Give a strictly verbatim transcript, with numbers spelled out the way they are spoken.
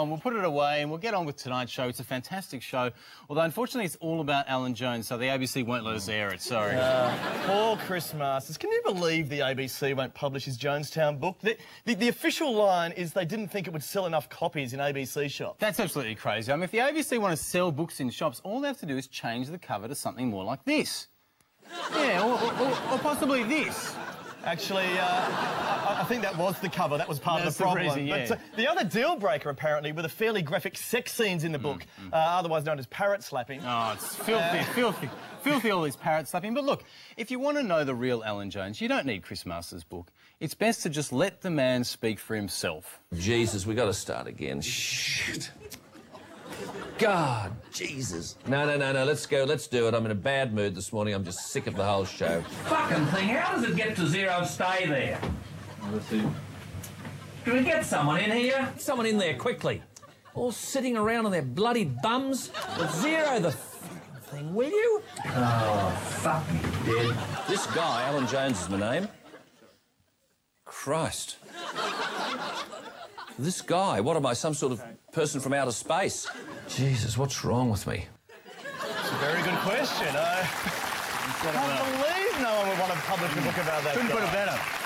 We'll put it away and we'll get on with tonight's show. It's a fantastic show, although unfortunately it's all about Alan Jones, so the A B C won't let us air it, sorry. Uh, poor Chris Masters. Can you believe the A B C won't publish his Jonestown book? The, the, the official line is they didn't think it would sell enough copies in A B C shops. That's absolutely crazy. I mean, if the A B C want to sell books in shops, all they have to do is change the cover to something more like this. Yeah, or, or, or possibly this. Actually, uh, I, I think that was the cover. That was part That's of the problem. the reason, yeah. But uh, the other deal breaker, apparently, were the fairly graphic sex scenes in the book, mm, mm. Uh, otherwise known as parrot slapping. Oh, it's filthy, uh... filthy, filthy, all this parrot slapping. But look, if you want to know the real Alan Jones, you don't need Chris Masters' book. It's best to just let the man speak for himself. Jesus, we got to start again. Shit. God, Jesus. No, no, no, no, let's go, let's do it. I'm in a bad mood this morning. I'm just sick of the whole show. Fucking thing, how does it get to zero and stay there? Let's see. Can we get someone in here? Someone in there, quickly. All sitting around on their bloody bums. But zero the thing, will you? Oh, fuck me, dead. This guy, Alan Jones is my name. Christ. This guy, what am I, some sort of person from outer space? Jesus, what's wrong with me? It's a very good question. Uh, I can't believe no one would want to publish a book about that Couldn't guy. put it better.